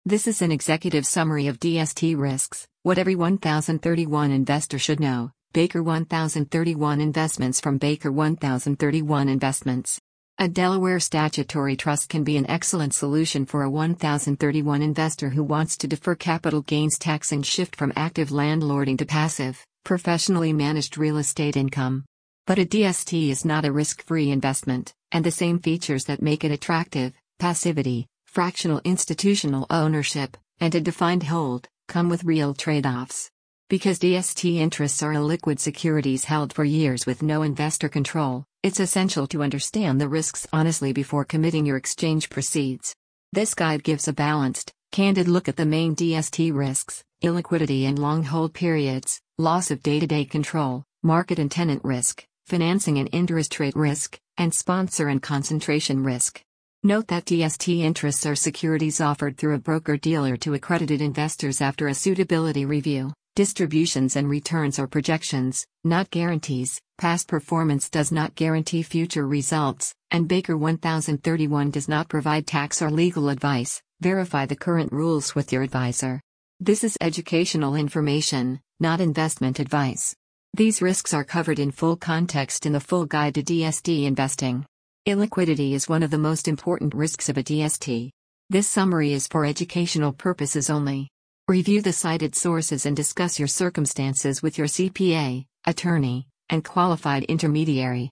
This is an executive summary of DST risks, what every 1031 investor should know. Baker 1031 Investments from Baker 1031 Investments. A Delaware statutory trust can be an excellent solution for a 1031 investor who wants to defer capital gains tax and shift from active landlording to passive, professionally managed real estate income. But a DST is not a risk-free investment, and the same features that make it attractive, passivity, fractional institutional ownership, and a defined hold, come with real trade-offs. Because DST interests are illiquid securities held for years with no investor control, it's essential to understand the risks honestly before committing your exchange proceeds. This guide gives a balanced, candid look at the main DST risks: illiquidity and long hold periods, loss of day-to-day control, market and tenant risk, financing and interest rate risk, and sponsor and concentration risk. Note that DST interests are securities offered through a broker-dealer to accredited investors after a suitability review. Distributions and returns are projections, not guarantees. Past performance does not guarantee future results, and Baker 1031 does not provide tax or legal advice. Verify the current rules with your advisor. This is educational information, not investment advice. These risks are covered in full context in the full guide to DST investing. Illiquidity is one of the most important risks of a DST. This summary is for educational purposes only. Review the cited sources and discuss your circumstances with your CPA, attorney, and qualified intermediary.